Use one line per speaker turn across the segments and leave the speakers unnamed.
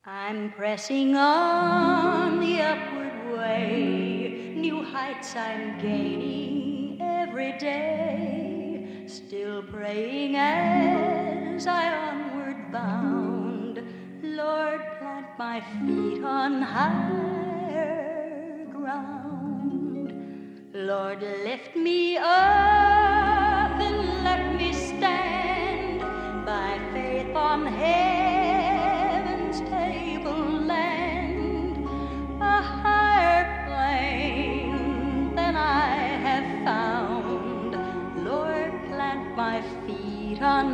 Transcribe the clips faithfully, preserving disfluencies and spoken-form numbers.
I'm pressing on the upward way, new heights I'm gaining every day, still praying as I onward bound. Lord, plant my feet on higher ground. Lord, lift me up and let me stand by faith on heaven's tableland, a higher plane than I have found. Lord, plant my feet on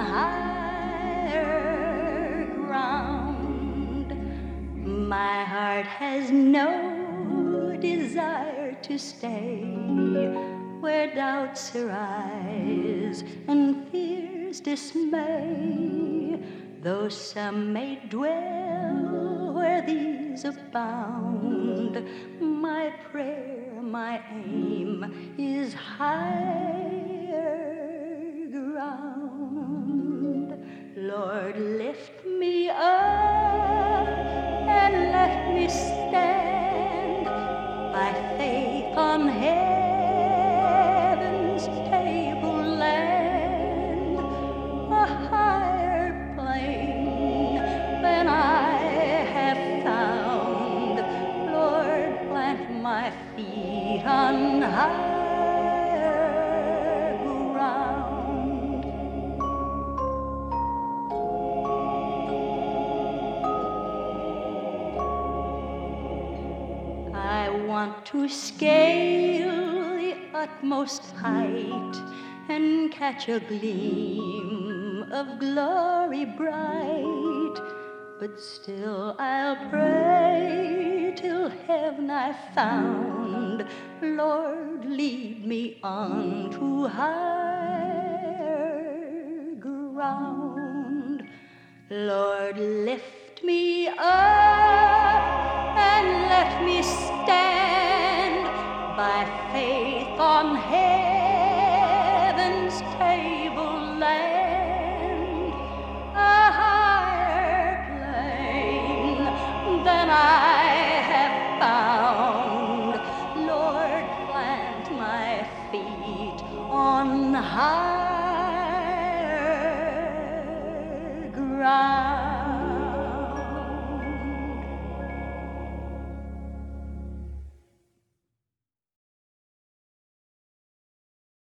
higher ground. My heart has no desire to stay where doubts arise and fears dismay, though some may dwell where these abound. My prayer, my aim is higher ground. Lord, lift me up and let me stand by faith on heaven's tableland, a higher plane than I have found. Lord, plant my feet on higher ground. I want to scale the utmost height and catch a gleam of glory bright, but still I'll pray till heaven I've found. Lord, lead me on to higher ground. Lord, lift me up and let me stand by faith on heaven.